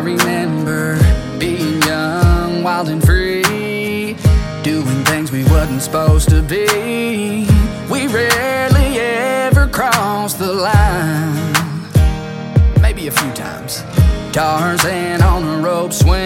remember being young, wild and free, doing things we wasn't supposed to be. We rarely ever crossed the line, maybe a few times. Tarzan on a rope swing,